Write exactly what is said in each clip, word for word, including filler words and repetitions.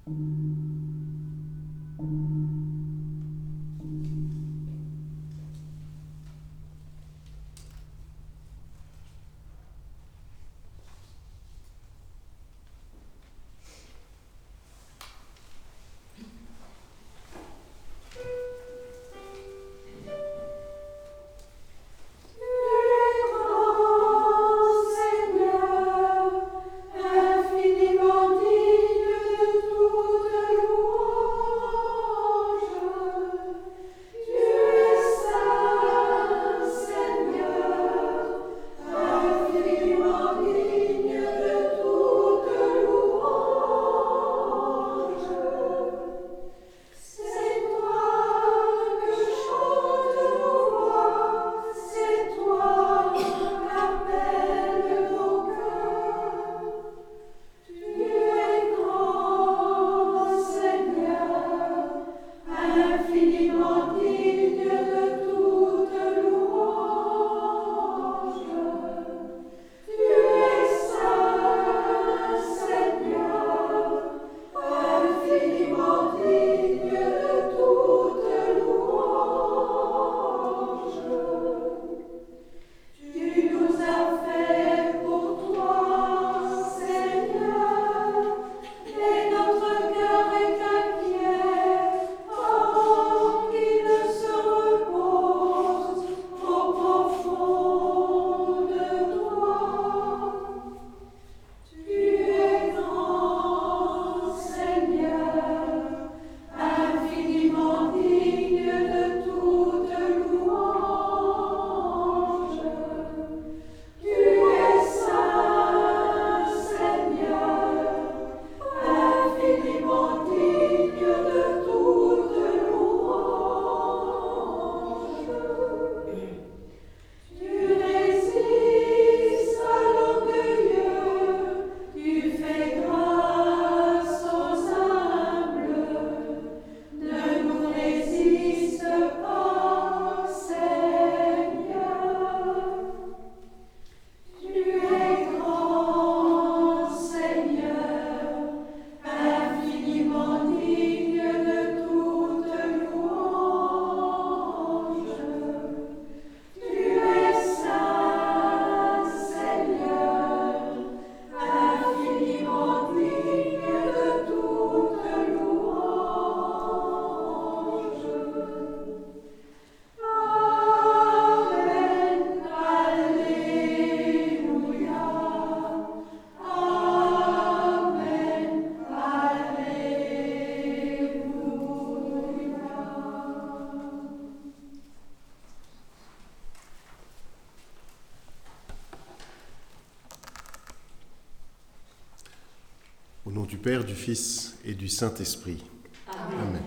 Au nom du Père, du Fils et du Saint-Esprit. Amen. Amen.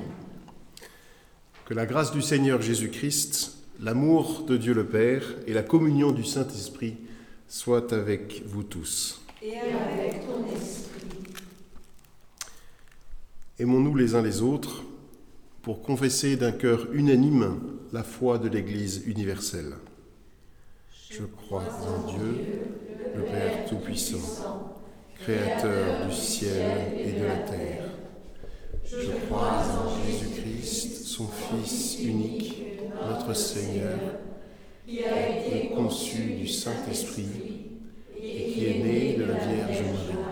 Que la grâce du Seigneur Jésus-Christ, l'amour de Dieu le Père et la communion du Saint-Esprit soient avec vous tous. Et avec ton esprit. Aimons-nous les uns les autres pour confesser d'un cœur unanime la foi de l'Église universelle. Je crois en Dieu, le Père Tout-Puissant, Créateur du ciel et de la terre. Je crois en Jésus-Christ, son Fils unique, notre Seigneur, qui a été conçu du Saint-Esprit et qui est né de la Vierge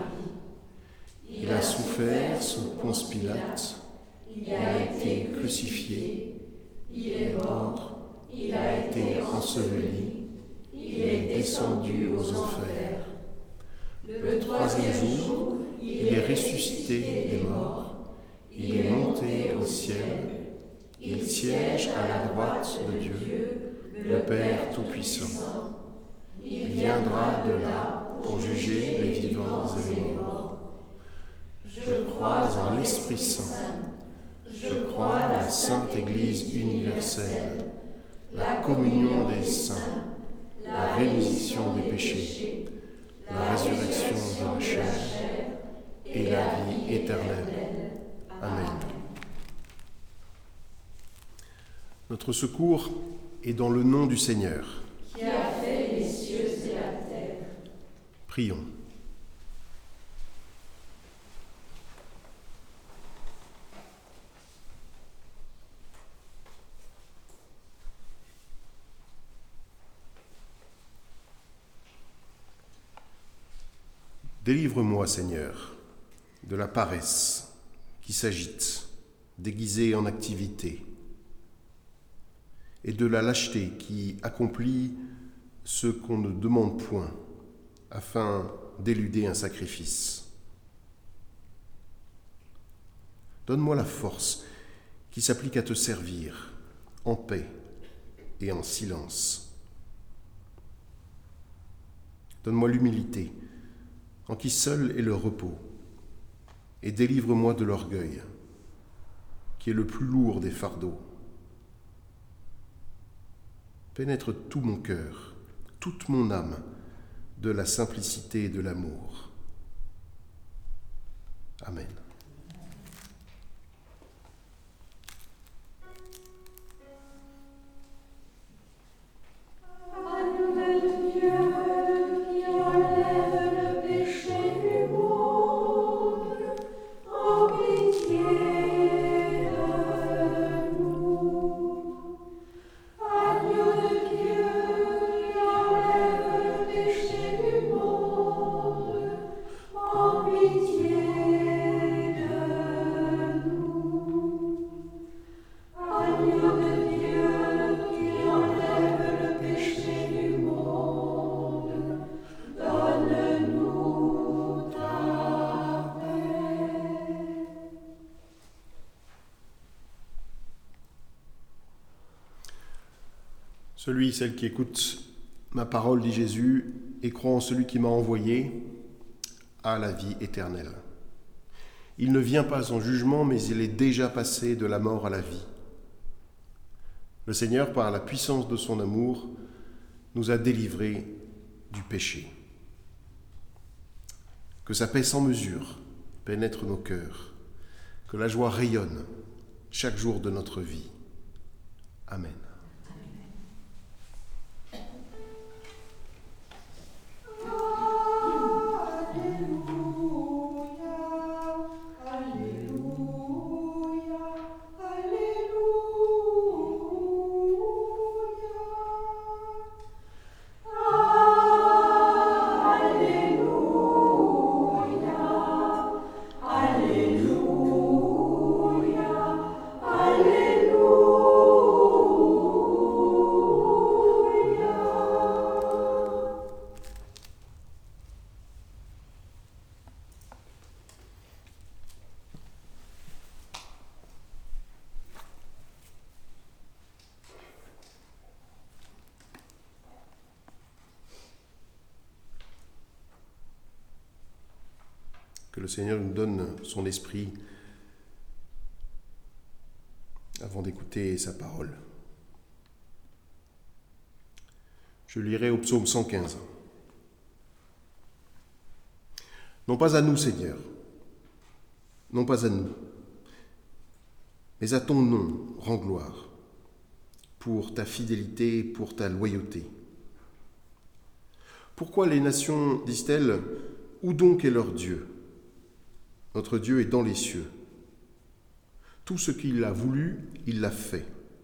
Marie. Il a souffert sous Ponce Pilate, il a été crucifié, il est mort, il a été enseveli, il est descendu aux enfers. Le troisième jour, il est ressuscité des morts, il est monté au ciel, il siège à la droite de Dieu, le Père Tout-Puissant. Il viendra de là pour juger les vivants et les morts. Je crois en l'Esprit Saint, je crois à la Sainte Église universelle, la communion des saints, la rémission des péchés, la résurrection de la chair et la vie éternelle. Amen. Notre secours est dans le nom du Seigneur, qui a fait les cieux et la terre. Prions. Délivre-moi, Seigneur, de la paresse qui s'agite, déguisée en activité, et de la lâcheté qui accomplit ce qu'on ne demande point, afin d'éluder un sacrifice. Donne-moi la force qui s'applique à te servir, en paix et en silence. Donne-moi l'humilité, en qui seul est le repos, et délivre-moi de l'orgueil, qui est le plus lourd des fardeaux. Pénètre tout mon cœur, toute mon âme, de la simplicité et de l'amour. Amen. Celui, celle qui écoute ma parole, dit Jésus, et croit en celui qui m'a envoyé, a la vie éternelle. Il ne vient pas en jugement, mais il est déjà passé de la mort à la vie. Le Seigneur, par la puissance de son amour, nous a délivrés du péché. Que sa paix sans mesure pénètre nos cœurs, que la joie rayonne chaque jour de notre vie. Amen. Que le Seigneur nous donne son esprit avant d'écouter sa parole. Je lirai au psaume cent quinze. Non pas à nous, Seigneur, non pas à nous, mais à ton nom rends gloire, pour ta fidélité, pour ta loyauté. Pourquoi les nations disent-elles, où donc est leur Dieu ? Notre Dieu est dans les cieux. Tout ce qu'il a voulu, il l'a fait.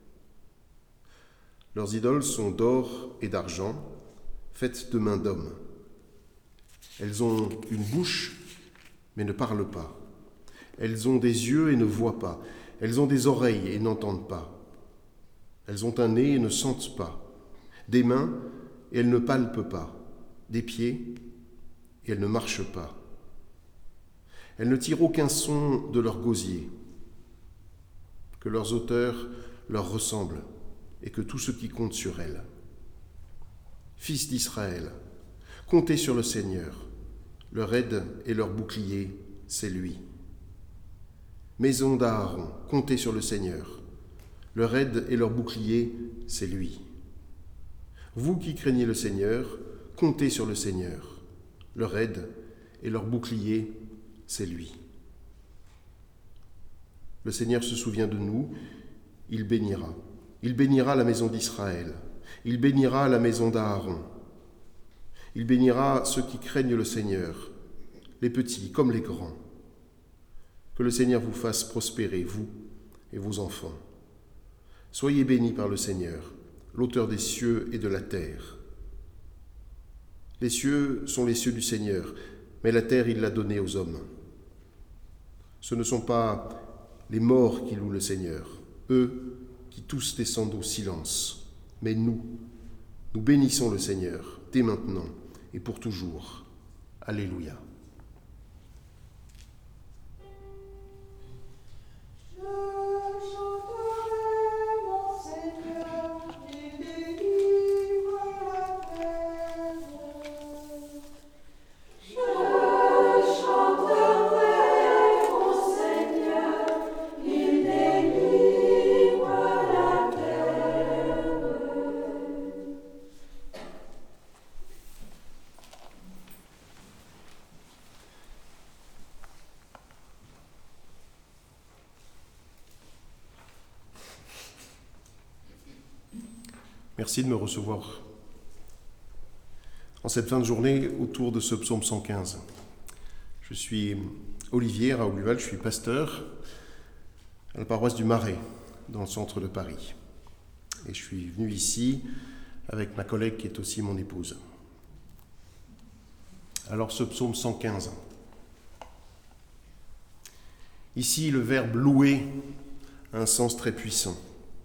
Leurs idoles sont d'or et d'argent, faites de mains d'hommes. Elles ont une bouche, mais ne parlent pas. Elles ont des yeux et ne voient pas. Elles ont des oreilles et n'entendent pas. Elles ont un nez et ne sentent pas. Des mains et elles ne palpent pas. Des pieds et elles ne marchent pas. Elles ne tirent aucun son de leur gosier. Que leurs auteurs leur ressemblent et que tout ce qui compte sur elles. Fils d'Israël, comptez sur le Seigneur. Leur aide et leur bouclier, c'est lui. Maison d'Aaron, comptez sur le Seigneur. Leur aide et leur bouclier, c'est lui. Vous qui craignez le Seigneur, comptez sur le Seigneur. Leur aide et leur bouclier, c'est lui. Le Seigneur se souvient de nous, il bénira. Il bénira la maison d'Israël. Il bénira la maison d'Aaron. Il bénira ceux qui craignent le Seigneur, les petits comme les grands. Que le Seigneur vous fasse prospérer, vous et vos enfants. Soyez bénis par le Seigneur, l'auteur des cieux et de la terre. Les cieux sont les cieux du Seigneur, mais la terre, il l'a donnée aux hommes. Ce ne sont pas les morts qui louent le Seigneur, eux qui tous descendent au silence, mais nous, nous bénissons le Seigneur, dès maintenant et pour toujours. Alléluia. Merci de me recevoir en cette fin de journée autour de ce psaume cent quinze. Je suis Olivier Raouluval, je suis pasteur à la paroisse du Marais, dans le centre de Paris. Et je suis venu ici avec ma collègue qui est aussi mon épouse. Alors ce psaume cent quinze. Ici, le verbe louer a un sens très puissant.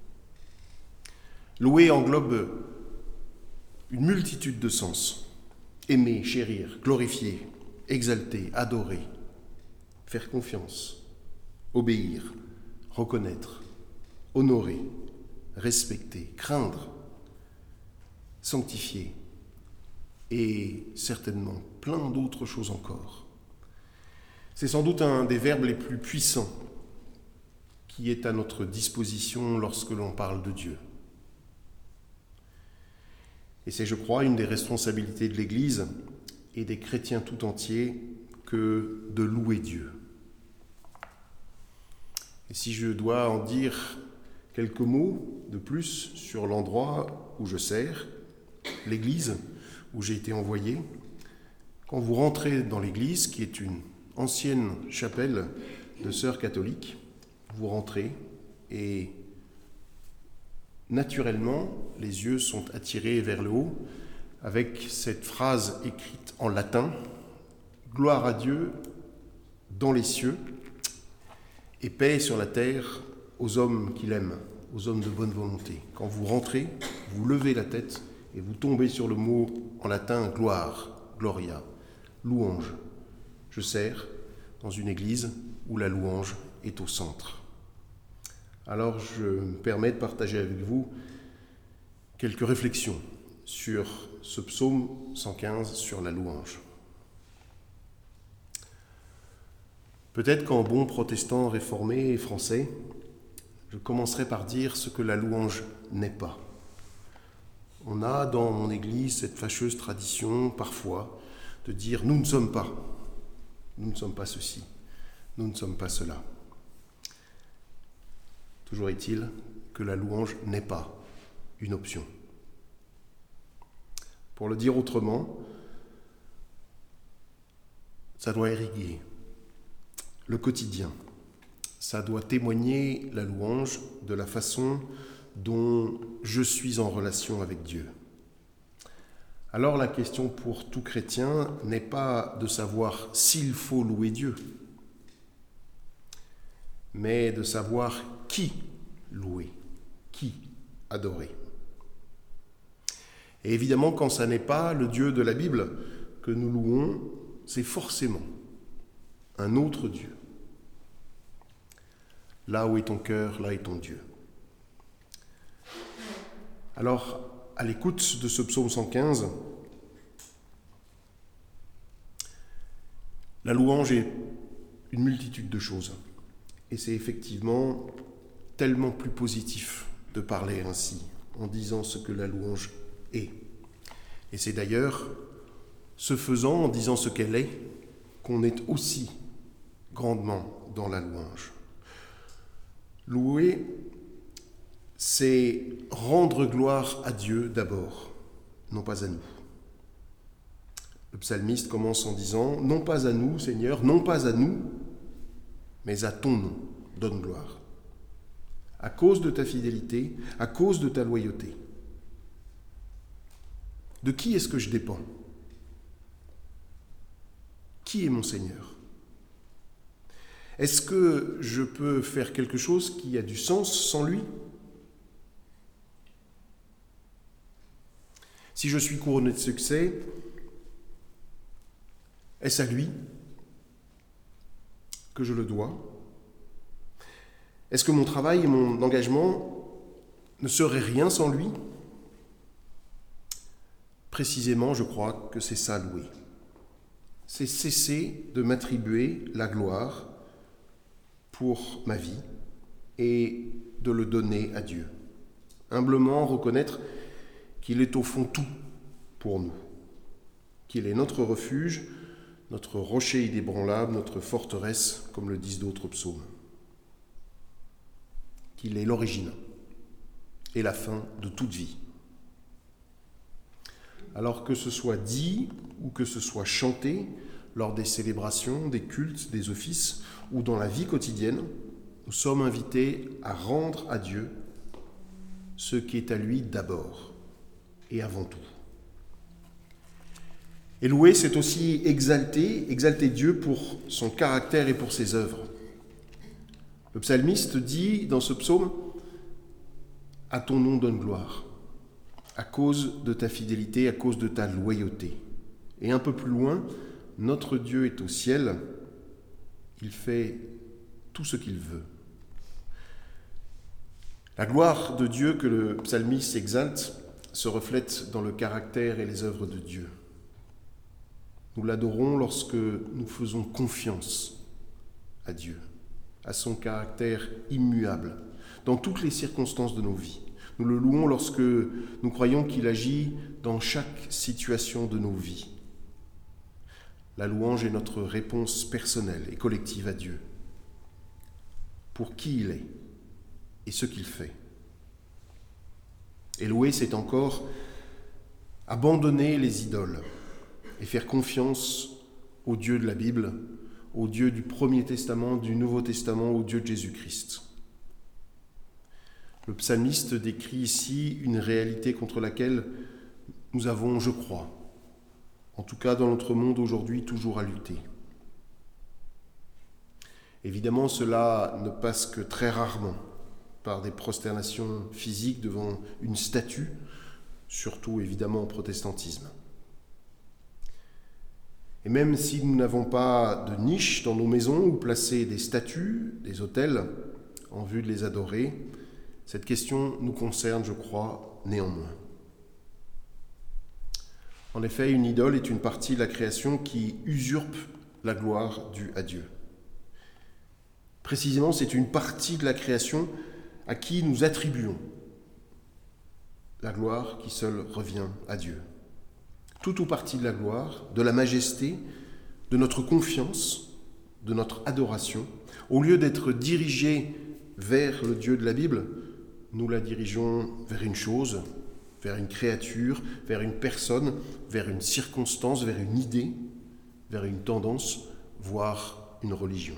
Louer englobe une multitude de sens. Aimer, chérir, glorifier, exalter, adorer, faire confiance, obéir, reconnaître, honorer, respecter, craindre, sanctifier et certainement plein d'autres choses encore. C'est sans doute un des verbes les plus puissants qui est à notre disposition lorsque l'on parle de Dieu. Et c'est, je crois, une des responsabilités de l'Église et des chrétiens tout entiers que de louer Dieu. Et si je dois en dire quelques mots de plus sur l'endroit où je sers, l'Église où j'ai été envoyé, quand vous rentrez dans l'Église, qui est une ancienne chapelle de sœurs catholiques, vous rentrez et naturellement, les yeux sont attirés vers le haut avec cette phrase écrite en latin « Gloire à Dieu dans les cieux et paix sur la terre aux hommes qu'il aime, aux hommes de bonne volonté. » Quand vous rentrez, vous levez la tête et vous tombez sur le mot en latin « gloire »,« gloria », louange. Je sers dans une église où la louange est au centre. Alors je me permets de partager avec vous quelques réflexions sur ce psaume cent quinze, sur la louange. Peut-être qu'en bon protestant réformé et français, je commencerai par dire ce que la louange n'est pas. On a dans mon Église cette fâcheuse tradition, parfois, de dire « nous ne sommes pas, nous ne sommes pas ceci, nous ne sommes pas cela ». Toujours est-il que la louange n'est pas une option. Pour le dire autrement, ça doit irriguer le quotidien. Ça doit témoigner, la louange, de la façon dont je suis en relation avec Dieu. Alors la question pour tout chrétien n'est pas de savoir s'il faut louer Dieu, mais de savoir qui louer, qui adorer. Et évidemment, quand ça n'est pas le Dieu de la Bible que nous louons, c'est forcément un autre Dieu. Là où est ton cœur, là est ton Dieu. Alors, à l'écoute de ce psaume cent quinze, la louange est une multitude de choses. Et c'est effectivement tellement plus positif de parler ainsi, en disant ce que la louange est. Et c'est d'ailleurs, ce faisant, en disant ce qu'elle est, qu'on est aussi grandement dans la louange. Louer, c'est rendre gloire à Dieu d'abord, non pas à nous. Le psalmiste commence en disant « Non pas à nous, Seigneur, non pas à nous, mais à ton nom, donne gloire. À cause de ta fidélité, à cause de ta loyauté. » De qui est-ce que je dépends ? Qui est mon Seigneur? Est-ce que je peux faire quelque chose qui a du sens sans lui? Si je suis couronné de succès, est-ce à lui que je le dois? Est-ce que mon travail et mon engagement ne seraient rien sans lui? Précisément, je crois que c'est ça louer. C'est cesser de m'attribuer la gloire pour ma vie et de le donner à Dieu. Humblement reconnaître qu'il est au fond tout pour nous, qu'il est notre refuge, notre rocher inébranlable, notre forteresse, comme le disent d'autres psaumes, qu'il est l'origine et la fin de toute vie. Alors que ce soit dit ou que ce soit chanté lors des célébrations, des cultes, des offices ou dans la vie quotidienne, nous sommes invités à rendre à Dieu ce qui est à lui d'abord et avant tout. Et louer, c'est aussi exalter, exalter Dieu pour son caractère et pour ses œuvres. Le psalmiste dit dans ce psaume « À ton nom donne gloire ». À cause de ta fidélité, à cause de ta loyauté. Et un peu plus loin, notre Dieu est au ciel, il fait tout ce qu'il veut. La gloire de Dieu que le psalmiste exalte se reflète dans le caractère et les œuvres de Dieu. Nous l'adorons lorsque nous faisons confiance à Dieu, à son caractère immuable, dans toutes les circonstances de nos vies. Nous le louons lorsque nous croyons qu'il agit dans chaque situation de nos vies. La louange est notre réponse personnelle et collective à Dieu, pour qui il est et ce qu'il fait. Et louer, c'est encore abandonner les idoles et faire confiance au Dieu de la Bible, au Dieu du Premier Testament, du Nouveau Testament, au Dieu de Jésus-Christ. Le psalmiste décrit ici une réalité contre laquelle nous avons, je crois, en tout cas dans notre monde aujourd'hui, toujours à lutter. Évidemment, cela ne passe que très rarement par des prosternations physiques devant une statue, surtout évidemment au protestantisme. Et même si nous n'avons pas de niche dans nos maisons où placer des statues, des autels, en vue de les adorer, cette question nous concerne, je crois, néanmoins. En effet, une idole est une partie de la création qui usurpe la gloire due à Dieu. Précisément, c'est une partie de la création à qui nous attribuons la gloire qui seule revient à Dieu. Tout ou partie de la gloire, de la majesté, de notre confiance, de notre adoration, au lieu d'être dirigée vers le Dieu de la Bible, nous la dirigeons vers une chose, vers une créature, vers une personne, vers une circonstance, vers une idée, vers une tendance, voire une religion.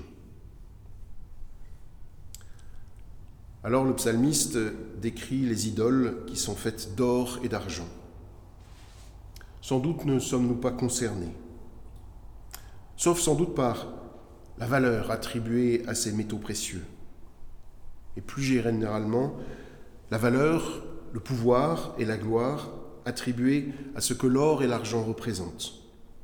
Alors le psalmiste décrit les idoles qui sont faites d'or et d'argent. Sans doute ne sommes-nous pas concernés, sauf sans doute par la valeur attribuée à ces métaux précieux. Et plus généralement, la valeur, le pouvoir et la gloire attribués à ce que l'or et l'argent représentent.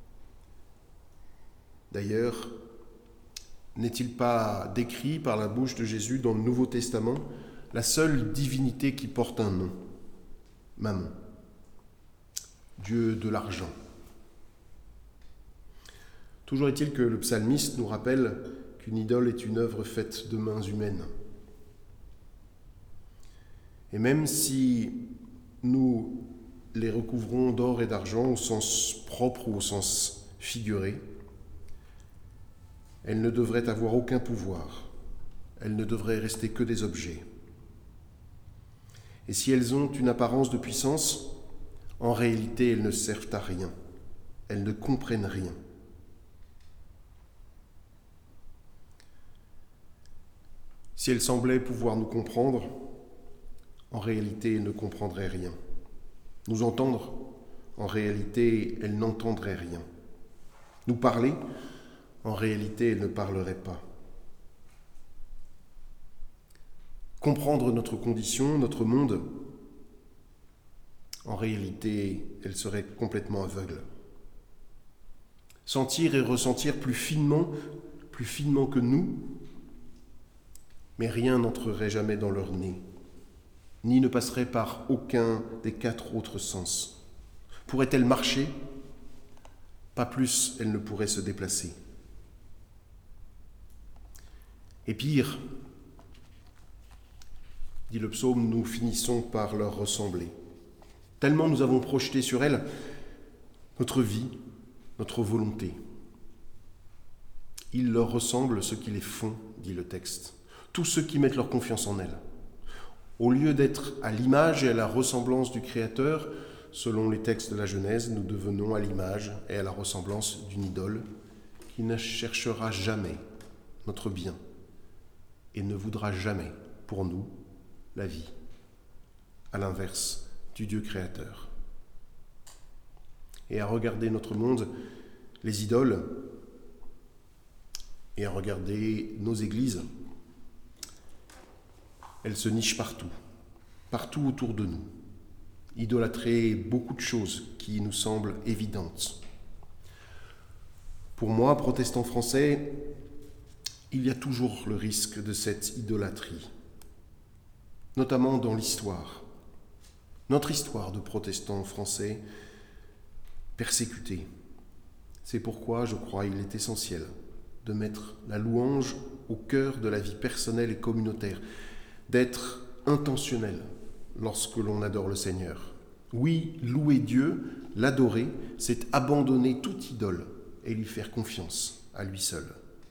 D'ailleurs, n'est-il pas décrit par la bouche de Jésus dans le Nouveau Testament la seule divinité qui porte un nom, Mammon, Dieu de l'argent? Toujours est-il que le psalmiste nous rappelle qu'une idole est une œuvre faite de mains humaines. Et même si nous les recouvrons d'or et d'argent au sens propre ou au sens figuré, elles ne devraient avoir aucun pouvoir. Elles ne devraient rester que des objets. Et si elles ont une apparence de puissance, en réalité, elles ne servent à rien. Elles ne comprennent rien. Si elles semblaient pouvoir nous comprendre, en réalité, elles ne comprendraient rien. Nous entendre, en réalité, elles n'entendraient rien. Nous parler, en réalité, elle ne parlerait pas. Comprendre notre condition, notre monde, en réalité, elle serait complètement aveugle. Sentir et ressentir plus finement, plus finement que nous, mais rien n'entrerait jamais dans leur nez, ni ne passerait par aucun des quatre autres sens. Pourrait-elle marcher ? Pas plus, elle ne pourrait se déplacer. Et pire, dit le psaume, nous finissons par leur ressembler. Tellement nous avons projeté sur elles notre vie, notre volonté. Ils leur ressemblent ceux qui les font, dit le texte, tous ceux qui mettent leur confiance en elles. Au lieu d'être à l'image et à la ressemblance du Créateur, selon les textes de la Genèse, nous devenons à l'image et à la ressemblance d'une idole qui ne cherchera jamais notre bien et ne voudra jamais, pour nous, la vie, à l'inverse du Dieu créateur. Et à regarder notre monde, les idoles, et à regarder nos églises, elles se nichent partout, partout autour de nous, idolâtrer beaucoup de choses qui nous semblent évidentes. Pour moi, protestant français, il y a toujours le risque de cette idolâtrie, notamment dans l'histoire. Notre histoire de protestants français persécutés. C'est pourquoi, je crois, il est essentiel de mettre la louange au cœur de la vie personnelle et communautaire, d'être intentionnel lorsque l'on adore le Seigneur. Oui, louer Dieu, l'adorer, c'est abandonner toute idole et lui faire confiance à lui seul.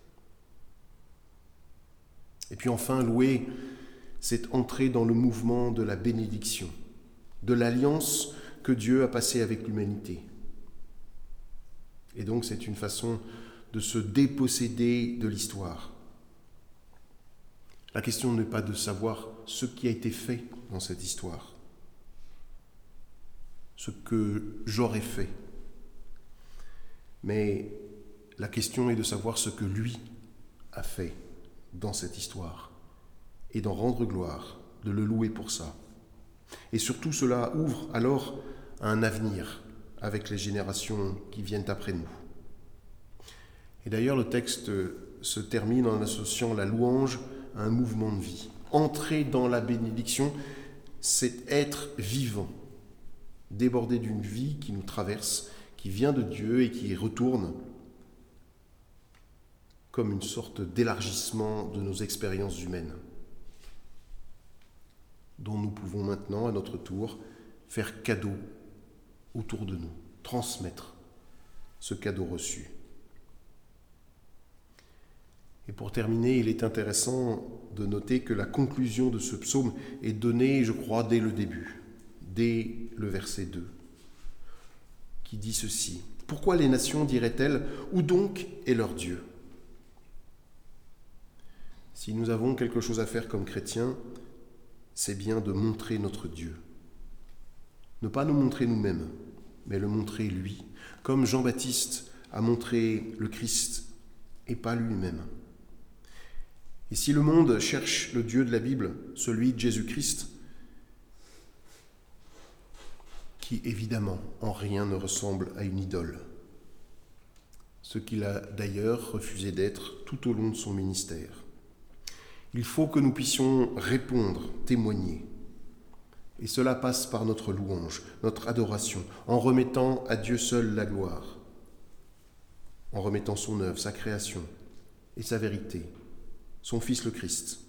Et puis enfin, louer, c'est entrer dans le mouvement de la bénédiction, de l'alliance que Dieu a passée avec l'humanité. Et donc c'est une façon de se déposséder de l'histoire. La question n'est pas de savoir ce qui a été fait dans cette histoire, ce que j'aurais fait, mais la question est de savoir ce que lui a fait dans cette histoire et d'en rendre gloire, de le louer pour ça. Et surtout, cela ouvre alors à un avenir avec les générations qui viennent après nous. Et d'ailleurs, le texte se termine en associant la louange à un mouvement de vie. Entrer dans la bénédiction, c'est être vivant, débordé d'une vie qui nous traverse, qui vient de Dieu et qui retourne comme une sorte d'élargissement de nos expériences humaines, dont nous pouvons maintenant, à notre tour, faire cadeau autour de nous, transmettre ce cadeau reçu. Et pour terminer, il est intéressant de noter que la conclusion de ce psaume est donnée, je crois, dès le début, dès le verset deux, qui dit ceci. « Pourquoi les nations diraient-elles, où donc est leur Dieu ?» Si nous avons quelque chose à faire comme chrétiens, c'est bien de montrer notre Dieu. Ne pas nous montrer nous-mêmes, mais le montrer lui, comme Jean-Baptiste a montré le Christ et pas lui-même. Et si le monde cherche le Dieu de la Bible, celui de Jésus-Christ, qui évidemment en rien ne ressemble à une idole, ce qu'il a d'ailleurs refusé d'être tout au long de son ministère, il faut que nous puissions répondre, témoigner. Et cela passe par notre louange, notre adoration, en remettant à Dieu seul la gloire, en remettant son œuvre, sa création et sa vérité, son Fils le Christ,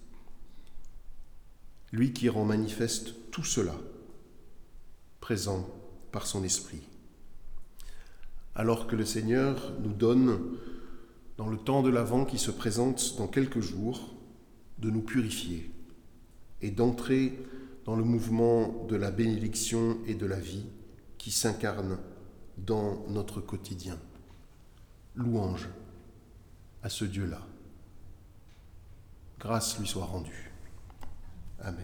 lui qui rend manifeste tout cela, présent par son Esprit. Alors que le Seigneur nous donne, dans le temps de l'Avent qui se présente dans quelques jours, de nous purifier et d'entrer dans le mouvement de la bénédiction et de la vie qui s'incarne dans notre quotidien. Louange à ce Dieu-là. Grâce lui soit rendue. Amen.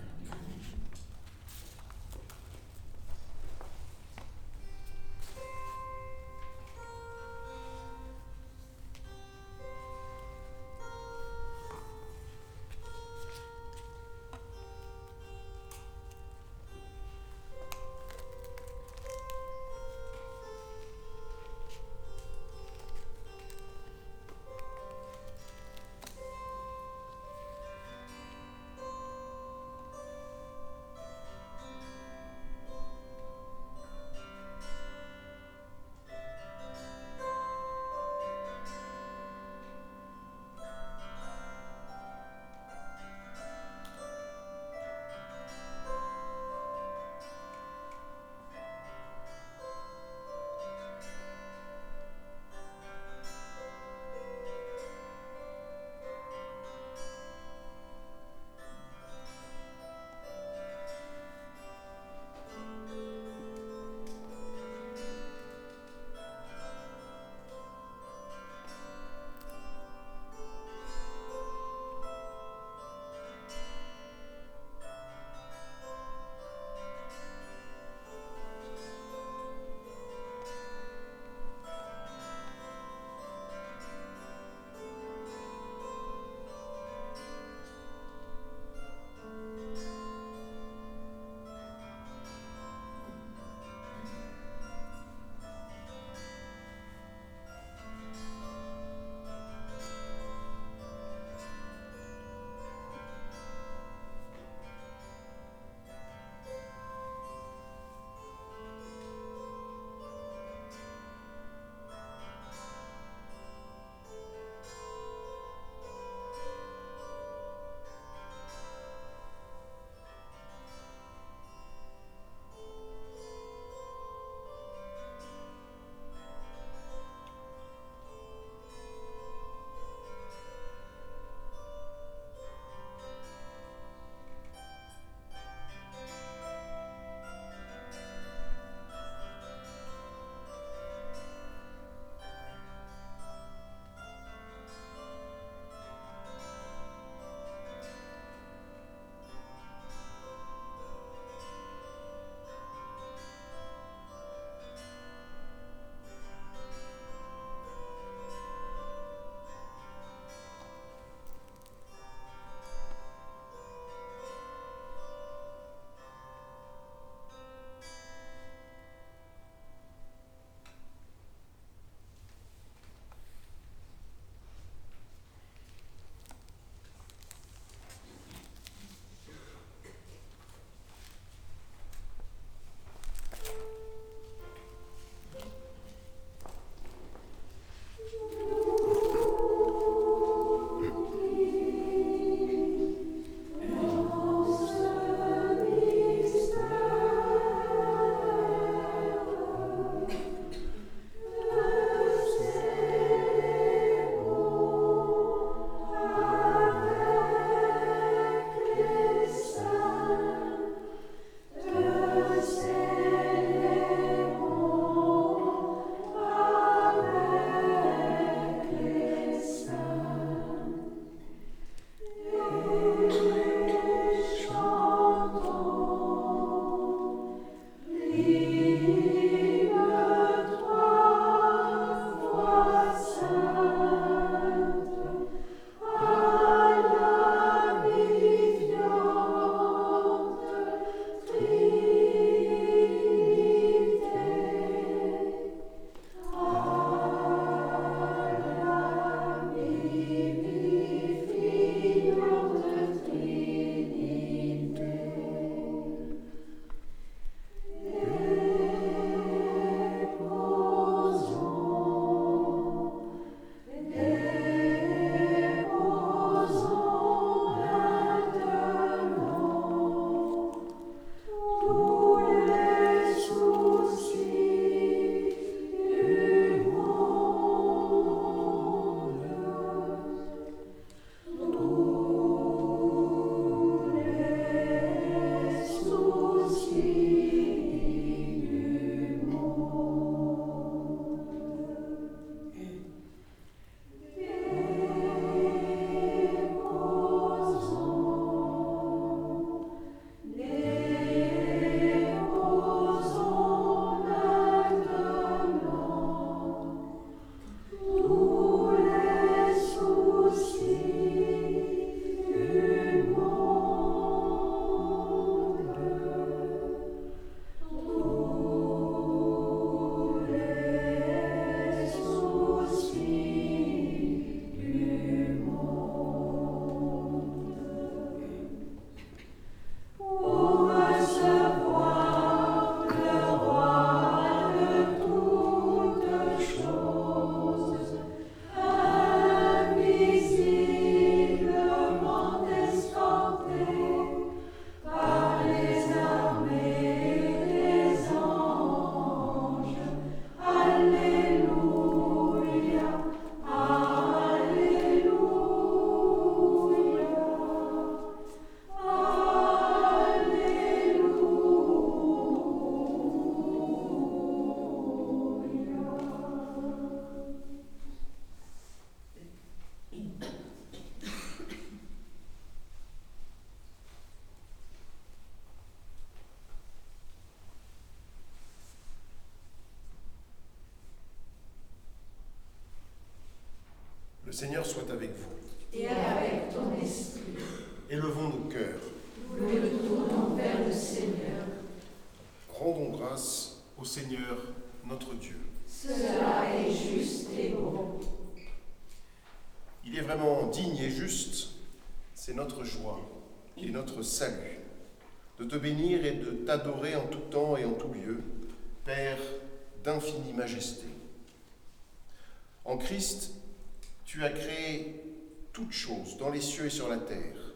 Seigneur soit avec vous. Et avec ton esprit. Élevons nos cœurs. Nous le tournons vers le Seigneur. Rendons grâce au Seigneur notre Dieu. Cela est juste et bon. Il est vraiment digne et juste, c'est notre joie et notre salut, de te bénir et de t'adorer en tout temps et en tout lieu, Père d'infinie majesté. En Christ, tu as créé toutes choses dans les cieux et sur la terre.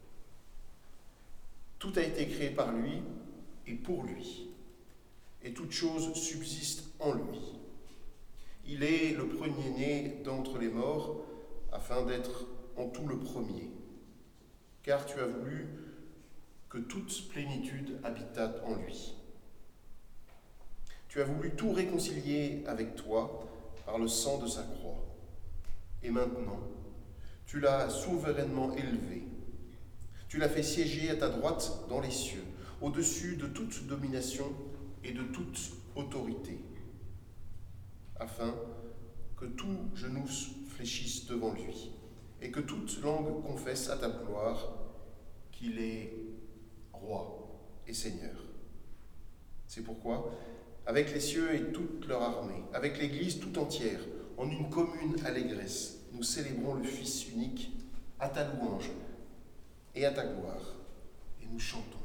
Tout a été créé par lui et pour lui, et toutes choses subsistent en lui. Il est le premier-né d'entre les morts, afin d'être en tout le premier. Car tu as voulu que toute plénitude habitât en lui. Tu as voulu tout réconcilier avec toi par le sang de sa croix. Et maintenant, tu l'as souverainement élevé. Tu l'as fait siéger à ta droite dans les cieux, au-dessus de toute domination et de toute autorité, afin que tout genou fléchisse devant lui, et que toute langue confesse à ta gloire qu'il est roi et Seigneur. C'est pourquoi, avec les cieux et toute leur armée, avec l'Église tout entière, en une commune allégresse, nous célébrons le Fils unique à ta louange et à ta gloire, et nous chantons.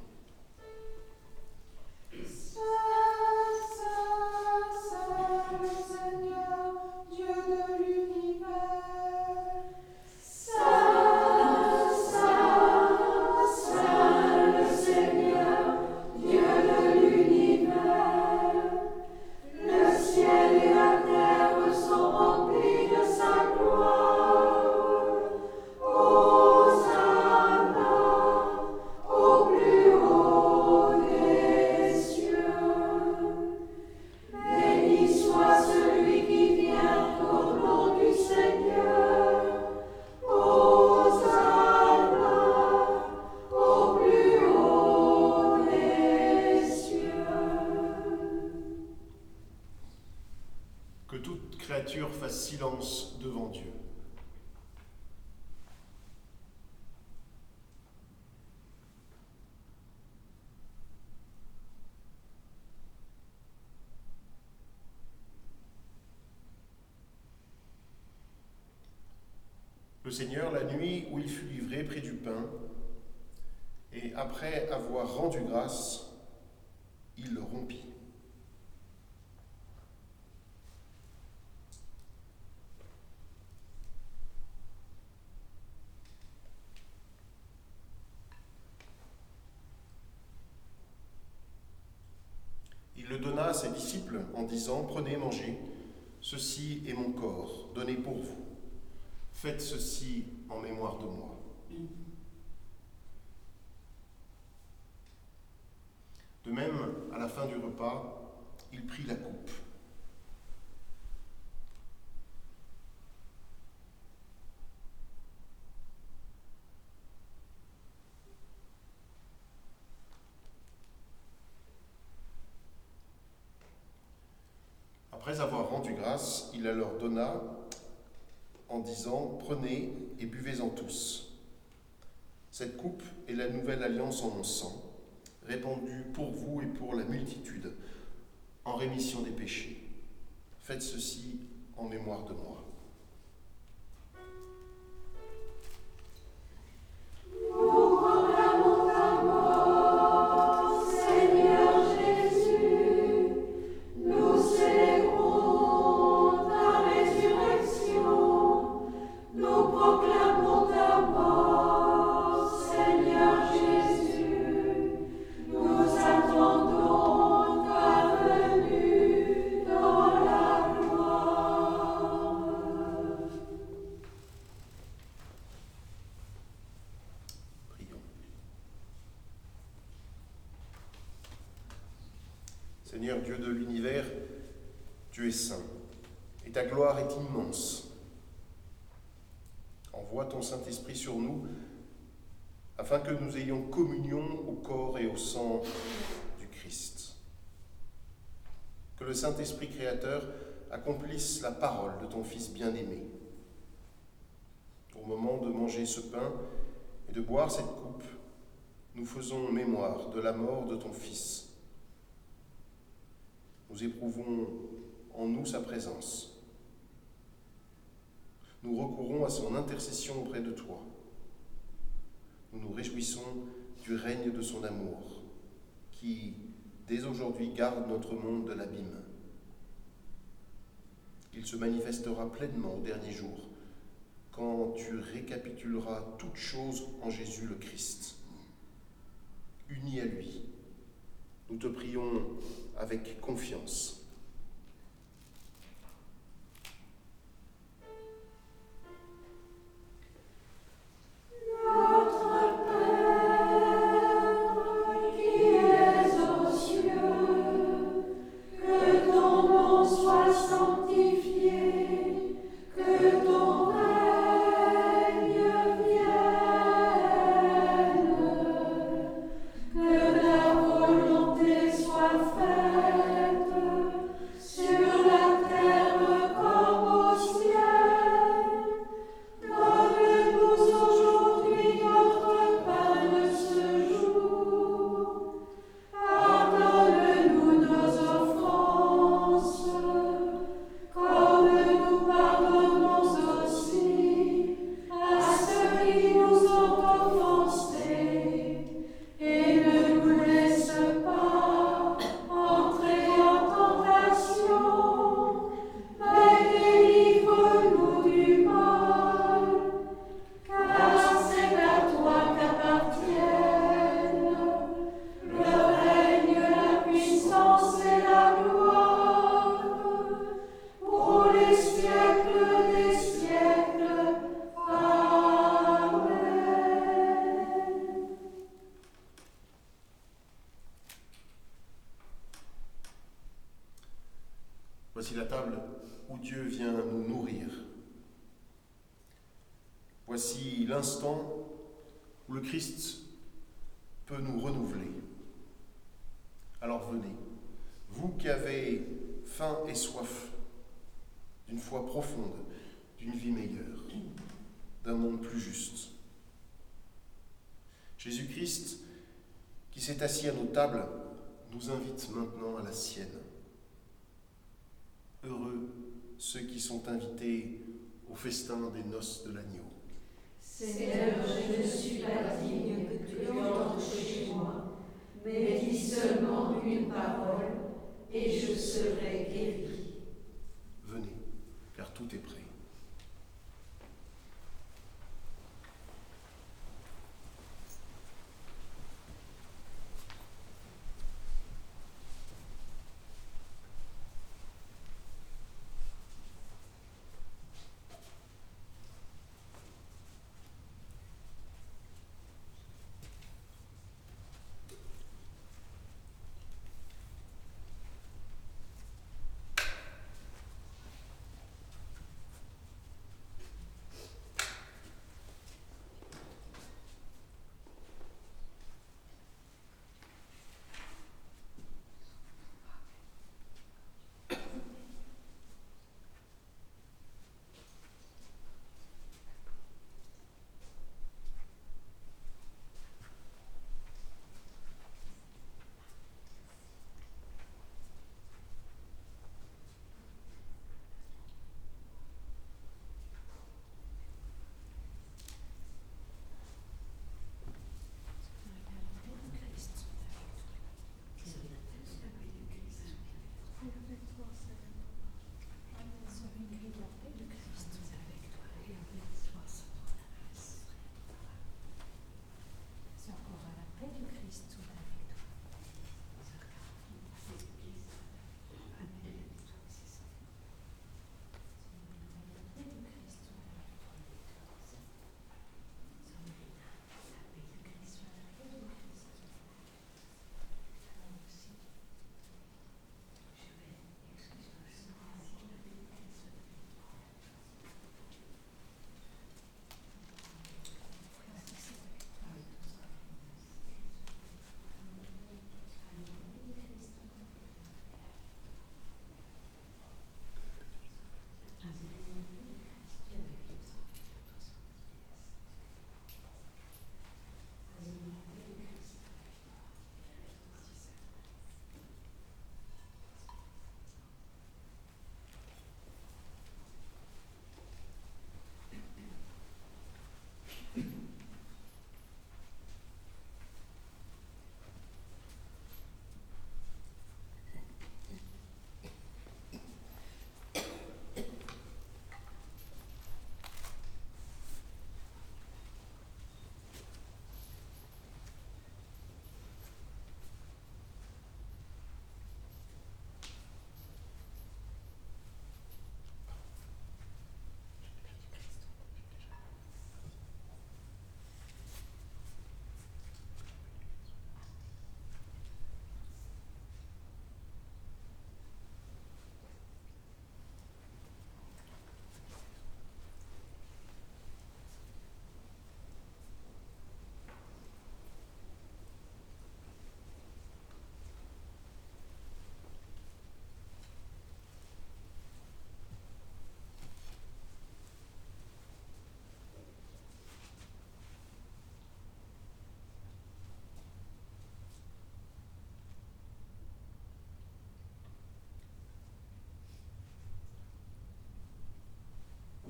Fasse silence devant Dieu. Le Seigneur, la nuit où il fut livré, prit du pain, et après avoir rendu grâce, il le rompit. Il le donna à ses disciples en disant « Prenez, mangez, ceci est mon corps, donné pour vous. Faites ceci en mémoire de moi. » De même, à la fin du repas, il prit la coupe. Après avoir rendu grâce, il la leur donna en disant « Prenez et buvez-en tous. Cette coupe est la nouvelle alliance en mon sang, répandue pour vous et pour la multitude, en rémission des péchés. Faites ceci en mémoire de moi. » Seigneur Dieu de l'univers, tu es saint, et ta gloire est immense. Envoie ton Saint-Esprit sur nous, afin que nous ayons communion au corps et au sang du Christ. Que le Saint-Esprit créateur accomplisse la parole de ton Fils bien-aimé. Au moment de manger ce pain et de boire cette coupe, nous faisons mémoire de la mort de ton Fils. Nous éprouvons en nous sa présence. Nous recourons à son intercession auprès de toi. Nous nous réjouissons du règne de son amour, qui, dès aujourd'hui, garde notre monde de l'abîme. Il se manifestera pleinement au dernier jour, quand tu récapituleras toutes choses en Jésus le Christ. Unis à lui, nous te prions avec confiance. Voici la table où Dieu vient nous nourrir. Voici l'instant où le Christ peut nous renouveler. Alors venez, vous qui avez faim et soif d'une foi profonde, d'une vie meilleure, d'un monde plus juste. Jésus-Christ, qui s'est assis à nos tables, nous invite maintenant à la sienne. Heureux ceux qui sont invités au festin des noces de l'agneau. Seigneur, je ne suis pas digne que tu entres chez moi, mais dis seulement une parole, et je serai guéri. Venez, car tout est prêt.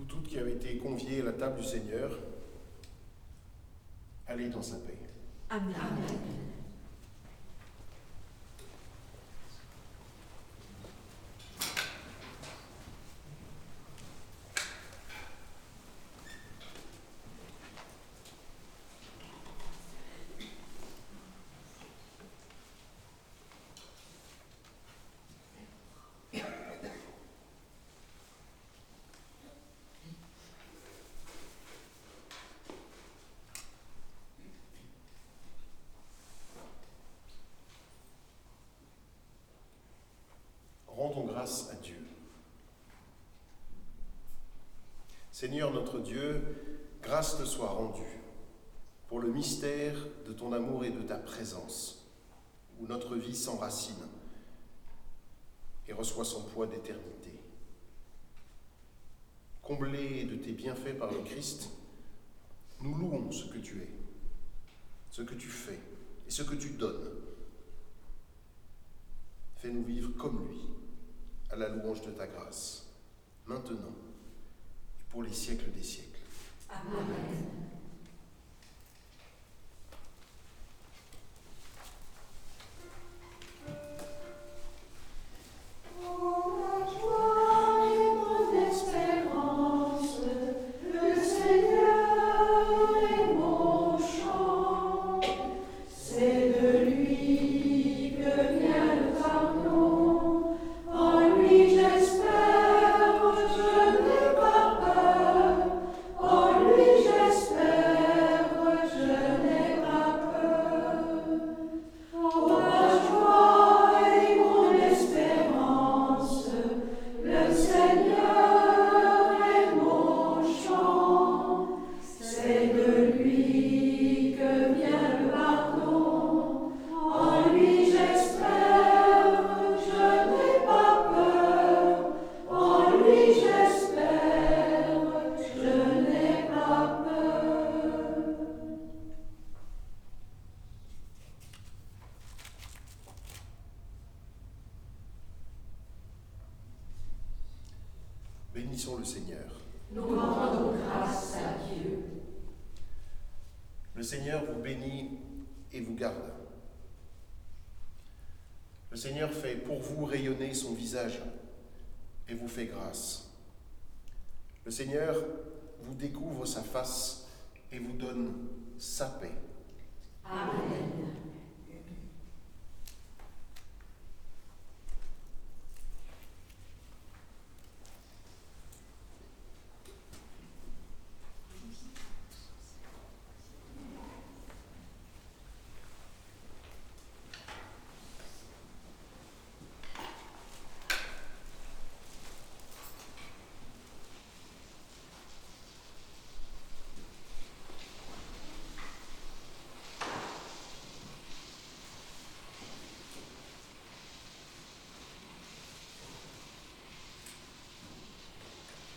toutes qui avez été conviées à la table du Seigneur, allez dans sa paix. Amen. Amen. Rendons grâce à Dieu. Seigneur notre Dieu, grâce te soit rendue pour le mystère de ton amour et de ta présence, où notre vie s'enracine et reçoit son poids d'éternité. Comblés de tes bienfaits par le Christ, nous louons ce que tu es, ce que tu fais et ce que tu donnes. Fais-nous vivre comme lui, à la louange de ta grâce, maintenant et pour les siècles des siècles. Amen. Bénissons le Seigneur. Nous rendons grâce à Dieu. Le Seigneur vous bénit et vous garde. Le Seigneur fait pour vous rayonner son visage et vous fait grâce. Le Seigneur vous découvre sa face et vous donne sa paix. Amen.